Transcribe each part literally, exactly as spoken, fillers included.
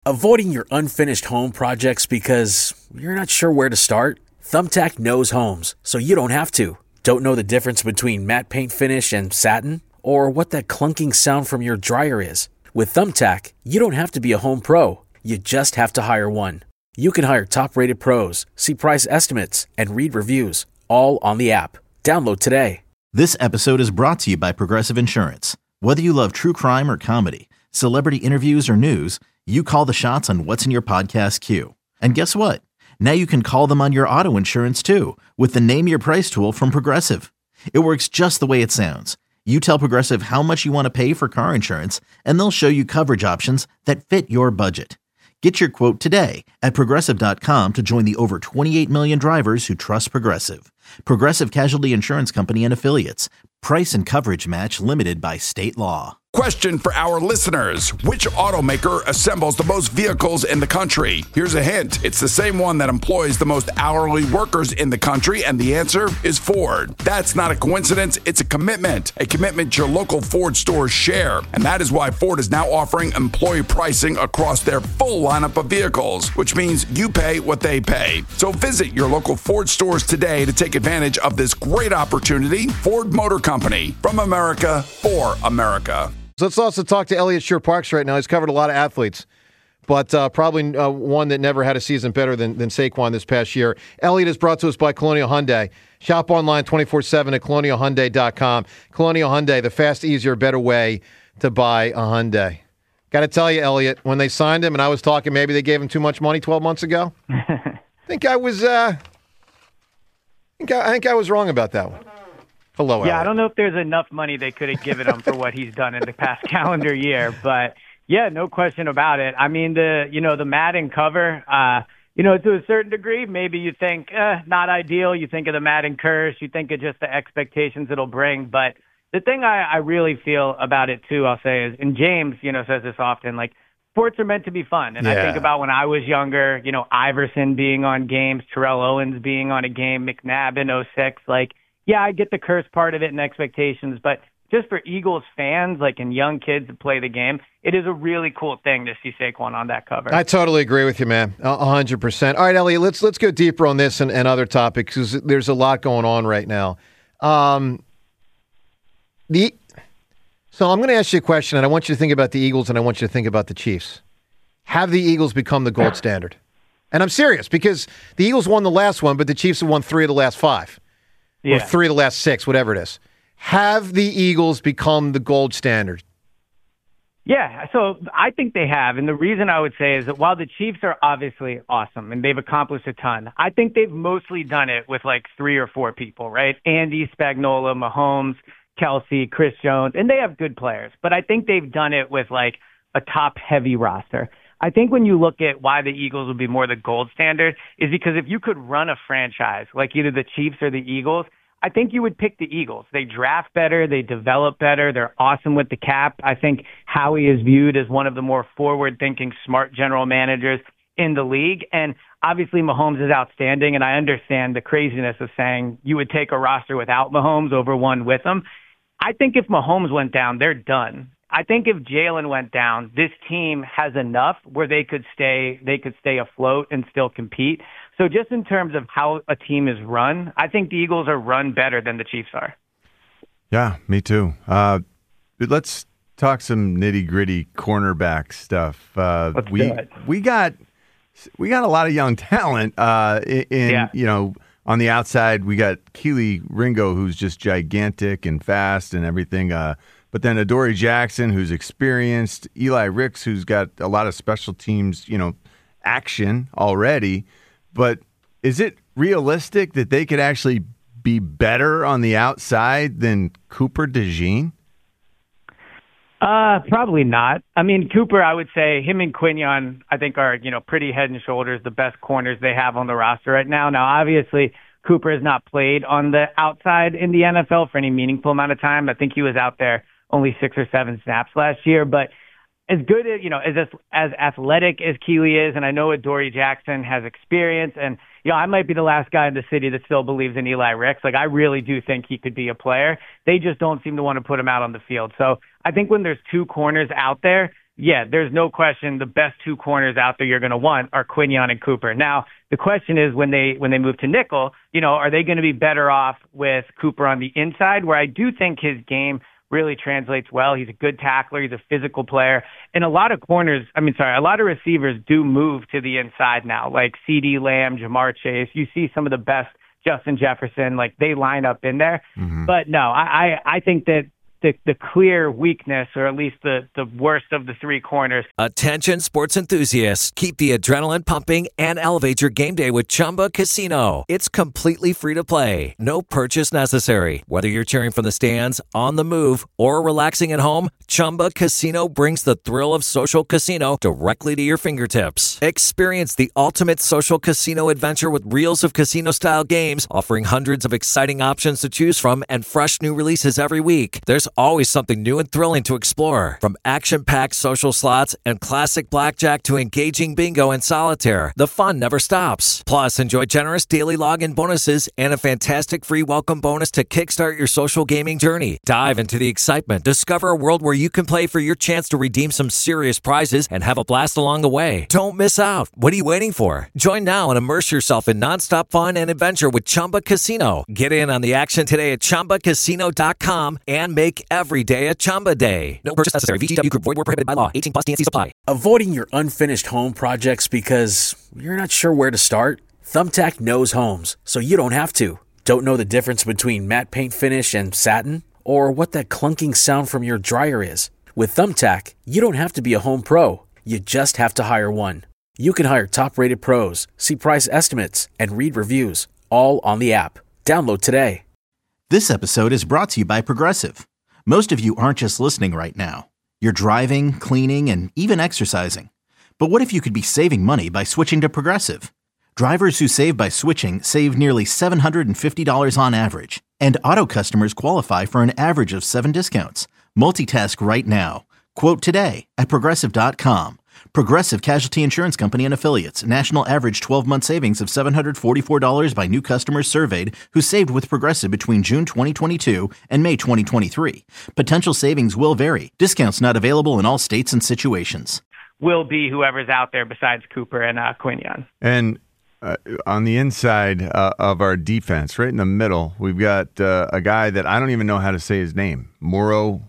Avoiding your unfinished home projects because you're not sure where to start? Thumbtack knows homes, so you don't have to. Don't know the difference between matte paint finish and satin? Or what that clunking sound from your dryer is? With Thumbtack, you don't have to be a home pro. You just have to hire one. You can hire top-rated pros, see price estimates, and read reviews, all on the app. Download today. This episode is brought to you by Progressive Insurance. Whether you love true crime or comedy, celebrity interviews or news, you call the shots on what's in your podcast queue. And guess what? Now you can call them on your auto insurance too with the Name Your Price tool from Progressive. It works just the way it sounds. You tell Progressive how much you want to pay for car insurance, and they'll show you coverage options that fit your budget. Get your quote today at Progressive dot com to join the over twenty-eight million drivers who trust Progressive. Progressive Casualty Insurance Company and Affiliates. Price and coverage match limited by state law. Question for our listeners. Which automaker assembles the most vehicles in the country? Here's a hint. It's the same one that employs the most hourly workers in the country, and the answer is Ford. That's not a coincidence. It's a commitment. A commitment your local Ford stores share. And that is why Ford is now offering employee pricing across their full lineup of vehicles, which means you pay what they pay. So visit your local Ford stores today to take advantage of this great opportunity. Ford Motor Company, from America, for America. So let's also talk to Elliot Shore-Parks right now. He's covered a lot of athletes, but uh, probably uh, one that never had a season better than, than Saquon this past year. Elliot is brought to us by Colonial Hyundai. Shop online twenty-four seven at colonial hyundai dot com. Colonial Hyundai, the fast, easier, better way to buy a Hyundai. Got to tell you, Elliot, when they signed him, and I was talking maybe they gave him too much money twelve months ago, I think I was uh, I, think I, I think I was wrong about that one. Hello, Yeah, Elliot. I don't know if there's enough money they could have given him for what he's done in the past calendar year, but yeah, no question about it. I mean, the you know the Madden cover, uh, you know, to a certain degree, maybe you think eh, not ideal. You think of the Madden curse. You think of just the expectations it'll bring. But the thing I, I really feel about it too, I'll say, is, and James, you know, says this often, like sports are meant to be fun. And yeah. I think about when I was younger, you know, Iverson being on games, Terrell Owens being on a game, McNabb in oh six, like. Yeah, I get the curse part of it and expectations, but just for Eagles fans, like, and young kids that play the game, it is a really cool thing to see Saquon on that cover. I totally agree with you, man. A hundred percent. All right, Elliot, let's let's go deeper on this and, and other topics because there's a lot going on right now. Um, the so I'm going to ask you a question, and I want you to think about the Eagles, and I want you to think about the Chiefs. Have the Eagles become the gold standard? And I'm serious because the Eagles won the last one, but the Chiefs have won three of the last five. Yeah. Or three of the last six, whatever it is. Have the Eagles become the gold standard? Yeah, so I think they have. And the reason I would say is that while the Chiefs are obviously awesome and they've accomplished a ton, I think they've mostly done it with like three or four people, right? Andy, Spagnuolo, Mahomes, Kelsey, Chris Jones, and they have good players. But I think they've done it with like a top-heavy roster. I think when you look at why the Eagles would be more the gold standard is because if you could run a franchise like either the Chiefs or the Eagles, I think you would pick the Eagles. They draft better. They develop better. They're awesome with the cap. I think Howie is viewed as one of the more forward-thinking, smart general managers in the league. And obviously Mahomes is outstanding, and I understand the craziness of saying you would take a roster without Mahomes over one with him. I think if Mahomes went down, they're done. I think if Jalen went down, this team has enough where they could stay they could stay afloat and still compete. So just in terms of how a team is run, I think the Eagles are run better than the Chiefs are. Yeah, me too. Uh, let's talk some nitty-gritty cornerback stuff. Uh, Let's we do it. we got we got a lot of young talent uh, in, in Yeah. you know, on the outside. We got Keely Ringo, who's just gigantic and fast and everything. Uh, But then Adoree Jackson, who's experienced, Eli Ricks, who's got a lot of special teams, you know, action already. But is it realistic that they could actually be better on the outside than Cooper DeJean? Uh, probably not. I mean, Cooper, I would say him and Quinion, I think are, you know, pretty head and shoulders the best corners they have on the roster right now. Now, obviously, Cooper has not played on the outside in the N F L for any meaningful amount of time. I think he was out there only six or seven snaps last year, but as good as, you know, as as athletic as Keely is, and I know Adoree Jackson has experience, and, you know, I might be the last guy in the city that still believes in Eli Ricks. Like, I really do think he could be a player. They just don't seem to want to put him out on the field. So I think when there's two corners out there, yeah, there's no question the best two corners out there you're going to want are Quinion and Cooper. Now, the question is when they when they move to nickel, you know, are they going to be better off with Cooper on the inside, where I do think his game really translates well. He's a good tackler. He's a physical player. And a lot of corners, I mean, sorry, a lot of receivers do move to the inside now, like CeeDee Lamb, Jamar Chase. You see some of the best, Justin Jefferson, like they line up in there. Mm-hmm. But no, I, I, I think that The, the clear weakness, or at least the, the worst of the three corners. Attention sports enthusiasts. Keep the adrenaline pumping and elevate your game day with Chumba Casino. It's completely free to play. No purchase necessary. Whether you're cheering from the stands, on the move, or relaxing at home, Chumba Casino brings the thrill of social casino directly to your fingertips. Experience the ultimate social casino adventure with reels of casino-style games, offering hundreds of exciting options to choose from and fresh new releases every week. There's always something new and thrilling to explore, from action-packed social slots and classic blackjack to engaging bingo and solitaire. The fun never stops. Plus, enjoy generous daily login bonuses and a fantastic free welcome bonus to kickstart your social gaming journey. Dive into the excitement. Discover a world where you can play for your chance to redeem some serious prizes and have a blast along the way. Don't miss out. What are you waiting for? Join now and immerse yourself in nonstop fun and adventure with Chumba Casino. Get in on the action today at Chumba Casino dot com and make every day a Chumba day. No purchase necessary. V G W Group. Void where prohibited by law. eighteen plus. T N Cs apply. Avoiding your unfinished home projects because you're not sure where to start? Thumbtack knows homes, so you don't have to. Don't know the difference between matte paint finish and satin? Or what that clunking sound from your dryer is? With Thumbtack, you don't have to be a home pro. You just have to hire one. You can hire top-rated pros, see price estimates, and read reviews, all on the app. Download today. This episode is brought to you by Progressive. Most of you aren't just listening right now. You're driving, cleaning, and even exercising. But what if you could be saving money by switching to Progressive? Drivers who save by switching save nearly seven hundred fifty dollars on average. And auto customers qualify for an average of seven discounts. Multitask right now. Quote today at Progressive dot com. Progressive Casualty Insurance Company and Affiliates. National average twelve-month savings of seven hundred forty-four dollars by new customers surveyed who saved with Progressive between June twenty twenty-two and May twenty twenty-three. Potential savings will vary. Discounts not available in all states and situations. Will be whoever's out there besides Cooper and uh, Quinion. And uh, on the inside uh, of our defense, right in the middle, we've got uh, a guy that I don't even know how to say his name. Moro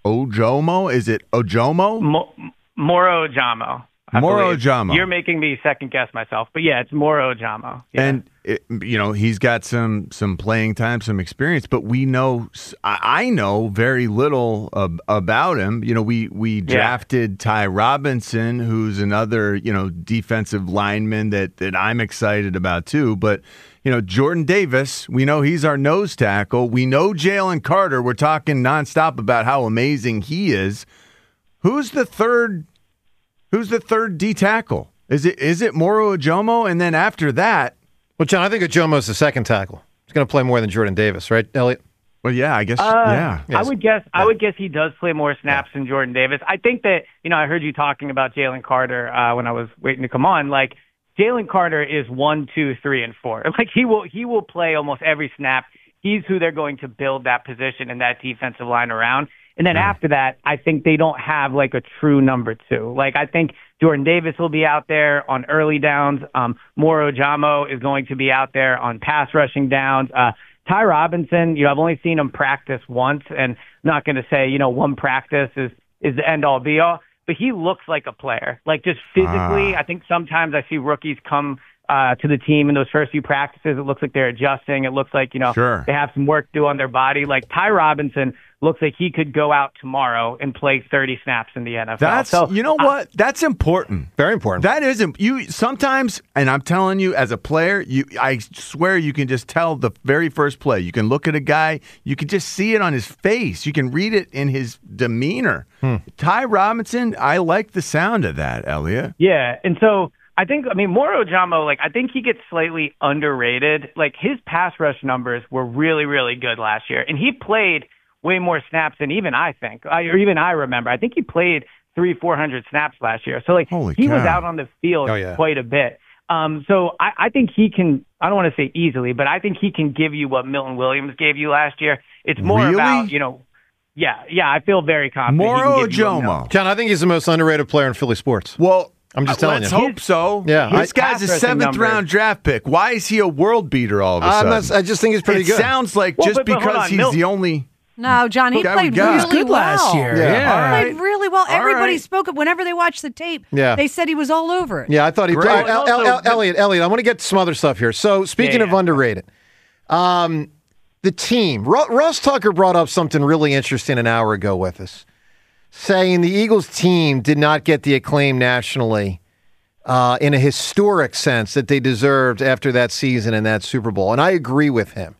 Ojomo? Is it Ojomo? Mo- Moro Ojomo. Moro Ojomo. You're making me second guess myself, but yeah, it's Moro Ojomo. Yeah. And it, you know, he's got some some playing time, some experience, but we know I know very little ab- about him. You know, we we drafted yeah. Ty Robinson, who's another, you know, defensive lineman that that I'm excited about too, but you know, Jordan Davis, we know he's our nose tackle. We know Jalen Carter. We're talking nonstop about how amazing he is. Who's the third? Who's the third D tackle? Is it is it Moro Ojomo? And then after that, well, John, I think Ojomo's the second tackle. He's going to play more than Jordan Davis, right, Elliot? Well, yeah, I guess. Uh, yeah, I would guess. Yeah. I would guess he does play more snaps yeah. than Jordan Davis. I think that you know I heard you talking about Jalen Carter uh, when I was waiting to come on. Like Jalen Carter is one, two, three, and four. Like he will he will play almost every snap. He's who they're going to build that position and that defensive line around. And then after that, I think they don't have like a true number two. Like I think Jordan Davis will be out there on early downs. Um, Moro Ojomo is going to be out there on pass rushing downs. Uh, Ty Robinson, you know, I've only seen him practice once, and I'm not going to say, you know, one practice is, is the end all be all, but he looks like a player. Like just physically, ah. I think sometimes I see rookies come uh, to the team in those first few practices. It looks like they're adjusting. It looks like, you know, sure. they have some work to do on their body. Like Ty Robinson looks like he could go out tomorrow and play thirty snaps in the N F L. That's, so, you know what? That's important. Very important. That isn't you sometimes, and I'm telling you, as a player, you I swear you can just tell the very first play. You can look at a guy, you can just see it on his face. You can read it in his demeanor. Hmm. Ty Robinson, I like the sound of that, Elliot. Yeah, and so I think, I mean, Moro Ojomo, like, I think he gets slightly underrated. Like, his pass rush numbers were really, really good last year, and he played way more snaps than even I think, or even I remember. I think he played three, four hundred snaps last year. So like Holy he cow. was out on the field oh, yeah. quite a bit. Um, so I, I think he can. I don't want to say easily, but I think he can give you what Milton Williams gave you last year. It's more really? about you know. Yeah, yeah, I feel very confident. Moro Ojomo. John, I think he's the most underrated player in Philly sports. Well, I'm just telling let's you. hope so. Yeah, this I- guy's a Pass-rushing seventh numbers. round draft pick. Why is he a world beater all of a I'm sudden? not, I just think he's pretty it good. sounds like Well, just but- but hold because on, he's Mil- the only. No, John, he Guy we played got. really He was good well. last year. Yeah. Yeah. All He right. played really well. All Everybody right. spoke up whenever they watched the tape. Yeah. They said he was all over it. Yeah, I thought he. Great. All right, El- El- El- Also- Elliot, Elliot, I want to get to some other stuff here. So, speaking Yeah, of yeah. underrated, um, the team. Ru- Russ Tucker brought up something really interesting an hour ago with us, saying the Eagles team did not get the acclaim nationally uh, in a historic sense that they deserved after that season and that Super Bowl. And I agree with him.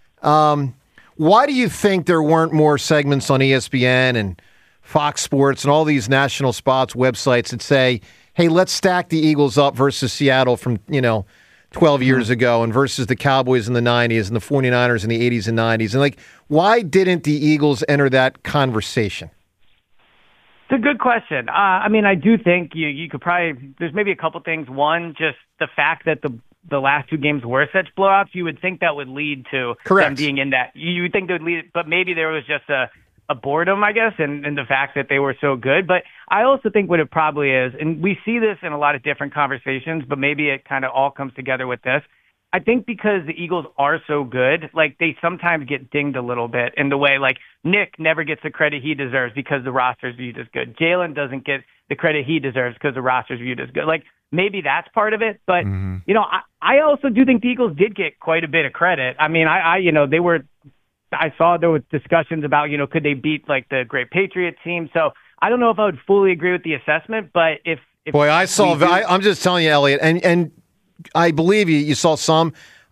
Um, why do you think there weren't more segments on E S P N and Fox Sports and all these national spots websites that say, hey, let's stack the Eagles up versus Seattle from, you know, twelve years ago and versus the Cowboys in the nineties and the 49ers in the eighties and nineties? And, like, why didn't the Eagles enter that conversation? It's a good question. Uh, I mean, I do think you you could probably there's maybe a couple things. One, just the fact that the the last two games were such blowouts, you would think that would lead to Correct. them being in that. You would think they would lead, but maybe there was just a a boredom, I guess, and, and the fact that they were so good. But I also think what it probably is, and we see this in a lot of different conversations, but maybe it kind of all comes together with this. I think because the Eagles are so good, like they sometimes get dinged a little bit in the way, like Nick never gets the credit he deserves because the roster's viewed as good. Jalen doesn't get the credit he deserves because the roster's viewed as good. Like maybe that's part of it, but Mm-hmm. you know, I, I also do think the Eagles did get quite a bit of credit. I mean, I, I you know, they were. I saw there was discussions about, you know, could they beat like the great Patriot team? So I don't know if I would fully agree with the assessment, but if, if Boy, I saw. we do- I, I'm just telling you, Elliot, and and I believe you. You saw some.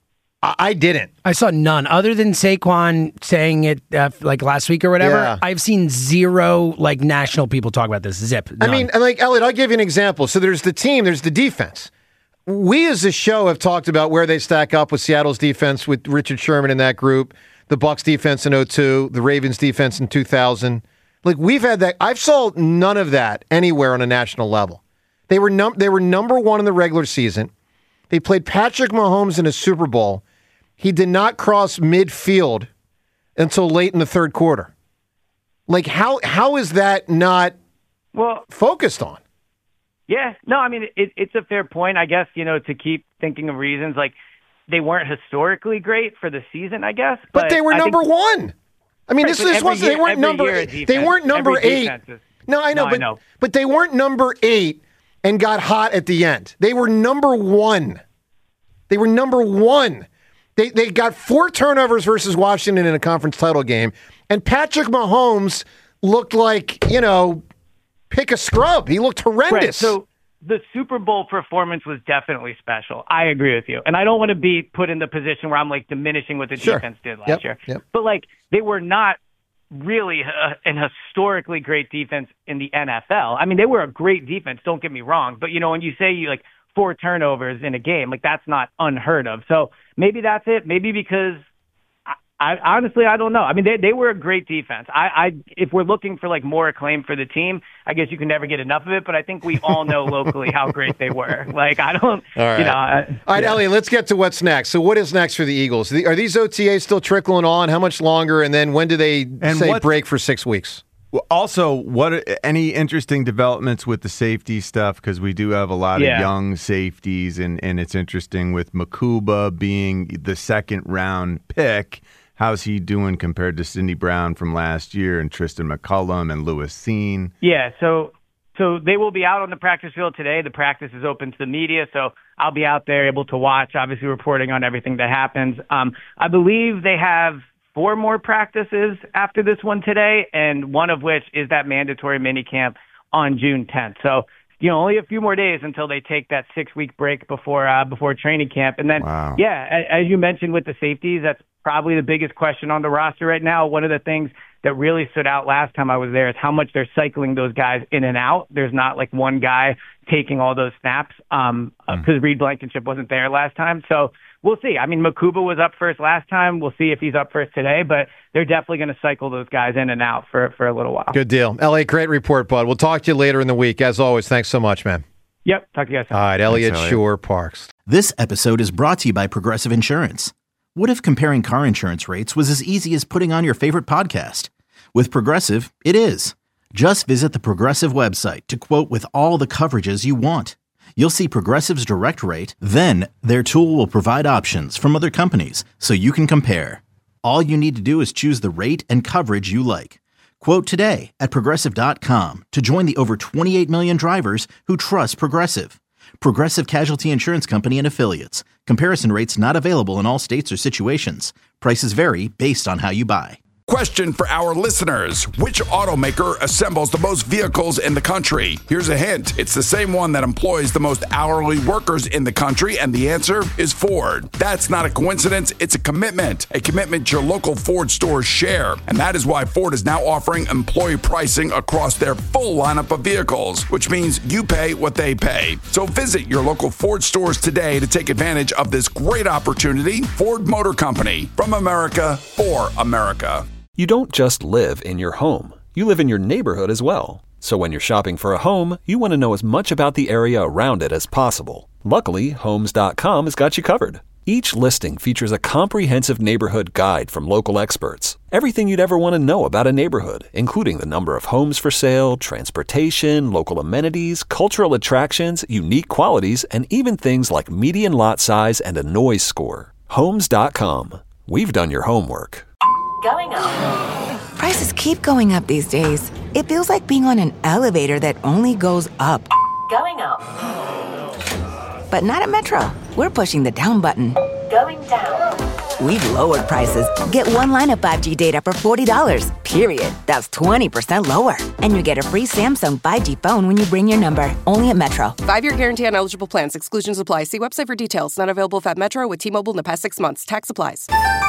I, I didn't. I saw none other than Saquon saying it uh, like last week or whatever. Yeah. I've seen zero like national people talk about this. Zip. I None. mean, and like Elliot, I'll give you an example. So there's the team, there's the defense. We as a show have talked about where they stack up with Seattle's defense with Richard Sherman in that group, the Bucs defense in oh two, the Ravens defense in two thousand. Like we've had that. I've saw none of that anywhere on a national level. They were num- they were number one in the regular season. They played Patrick Mahomes in a Super Bowl. He did not cross midfield until late in the third quarter. Like how how is that not well, focused on? yeah, no, I mean, it, it's a fair point, I guess, you know, to keep thinking of reasons like they weren't historically great for the season, I guess. But, they were I number think, one. I mean, Right, this, but this every wasn't. They year- weren't every number. year a Eight. They defense- weren't number every eight. defense is- No, I know, No, I but know. but they weren't number eight and got hot at the end. They were number one. They were number one. They they got four turnovers versus Washington in a conference title game, and Patrick Mahomes looked like, you know, pick a scrub. He looked horrendous. Right, so the Super Bowl performance was definitely special. I agree with you. And I don't want to be put in the position where I'm like diminishing what the Sure. defense did last Yep, year. yep. But like they were not really a, an historically great defense in the N F L. I mean, they were a great defense, don't get me wrong. But, you know, when you say you like four turnovers in a game, like that's not unheard of. So maybe that's it. Maybe because I, I honestly, I don't know. I mean, they they were a great defense. I, I if we're looking for like more acclaim for the team, I guess you can never get enough of it. But I think we all know locally how great they were. Like I don't, All right. you know. I, All right, yeah. Elliot, let's get to what's next. So what is next for the Eagles? The- Are these O T As still trickling on? How much longer? And then when do they And say what- break for six weeks? Well, also, what are, any interesting developments with the safety stuff? Because we do have a lot Yeah. of young safeties, and, and it's interesting with Makuba being the second round pick. How's he doing compared to Sidney Brown from last year, and Tristan McCullum and Lewis Seen? Yeah, so so they will be out on the practice field today. The practice is open to the media, so I'll be out there able to watch, obviously reporting on everything that happens. Um, I believe they have four more practices after this one today, and one of which is that mandatory minicamp on June tenth. So, you know, only a few more days until they take that six-week break before uh, before training camp. And then, Wow. yeah, a- as you mentioned with the safeties, that's probably the biggest question on the roster right now. One of the things that really stood out last time I was there is how much they're cycling those guys in and out. There's not like one guy taking all those snaps um, because Reed Blankenship wasn't there last time. So we'll see. I mean, Makuba was up first last time. We'll see if he's up first today, but they're definitely going to cycle those guys in and out for, for a little while. Good deal. Elliot, great report, bud. We'll talk to you later in the week. As always, thanks so much, man. Yep. Talk to you guys soon. All right, Elliot Elliot. Shore Parks. This episode is brought to you by Progressive Insurance. What if comparing car insurance rates was as easy as putting on your favorite podcast? With Progressive, it is. Just visit the Progressive website to quote with all the coverages you want. You'll see Progressive's direct rate, then their tool will provide options from other companies so you can compare. All you need to do is choose the rate and coverage you like. Quote today at Progressive dot com to join the over twenty-eight million drivers who trust Progressive. Progressive Casualty Insurance Company and Affiliates. Comparison rates not available in all states or situations. Prices vary based on how you buy. Question for our listeners. Which automaker assembles the most vehicles in the country? Here's a hint. It's the same one that employs the most hourly workers in the country, and the answer is Ford. That's not a coincidence. It's a commitment. A commitment your local Ford stores share. And that is why Ford is now offering employee pricing across their full lineup of vehicles, which means you pay what they pay. So visit your local Ford stores today to take advantage of this great opportunity. Ford Motor Company. From America, for America. You don't just live in your home. You live in your neighborhood as well. So when you're shopping for a home, you want to know as much about the area around it as possible. Luckily, Homes dot com has got you covered. Each listing features a comprehensive neighborhood guide from local experts. Everything you'd ever want to know about a neighborhood, including the number of homes for sale, transportation, local amenities, cultural attractions, unique qualities, and even things like median lot size and a noise score. Homes dot com. We've done your homework. Going up. Prices keep going up these days. It feels like being on an elevator that only goes up. Going up. But not at Metro. We're pushing the down button. Going down. We've lowered prices. Get one line of five G data for forty dollars. Period. That's twenty percent lower. And you get a free Samsung five G phone when you bring your number. Only at Metro. Five-year guarantee on eligible plans. Exclusions apply. See website for details. Not available at Metro with T-Mobile in the past six months. Tax applies.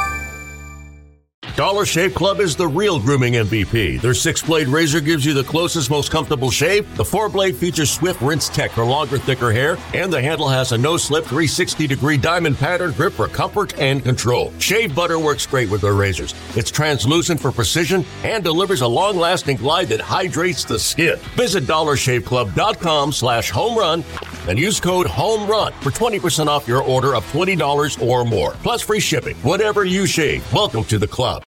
Dollar Shave Club is the real grooming M V P. Their six-blade razor gives you the closest, most comfortable shave. The four-blade features swift rinse tech for longer, thicker hair. And the handle has a no-slip three sixty degree diamond pattern grip for comfort and control. Shave butter works great with their razors. It's translucent for precision and delivers a long-lasting glide that hydrates the skin. Visit dollar shave club dot com slash home run and use code HOMERUN for twenty percent off your order of twenty dollars or more. Plus free shipping. Whatever you shave, welcome to the club.